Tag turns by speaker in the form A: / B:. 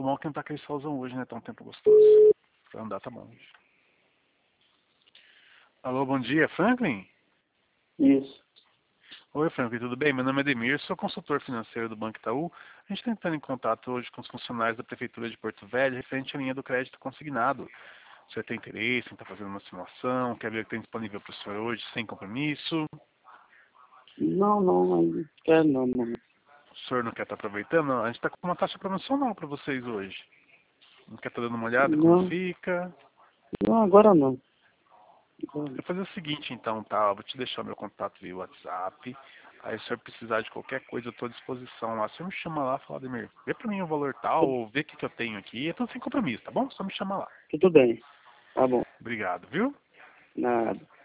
A: bom é que não tá aquele solzão hoje, né? Tá um tempo gostoso. Pra andar tá bom hoje. Alô, bom dia, Franklin?
B: Isso.
A: Oi, Franklin, tudo bem? Meu nome é Ademir, sou consultor financeiro do Banco Itaú. A gente está entrando em contato hoje com os funcionários da Prefeitura de Porto Velho referente à linha do crédito consignado. Você tem interesse em estar fazendo uma simulação? Quer ver o que tem disponível para o senhor hoje, sem compromisso?
B: Não quero não.
A: O senhor não quer estar aproveitando? A gente está com uma taxa promocional para vocês hoje. Não quer estar dando uma olhada como
B: Não,
A: fica?
B: não, agora não.
A: Eu vou fazer o seguinte então, tá? Eu vou te deixar meu contato via WhatsApp. Aí se o senhor precisar de qualquer coisa, eu estou à disposição lá. Você me chama lá e fala, Ademir, vê pra mim o valor tal, ou vê o que eu tenho aqui. É tudo sem compromisso, tá bom? Só me chama lá.
B: Tudo bem. Tá bom.
A: Obrigado, viu?
B: Nada.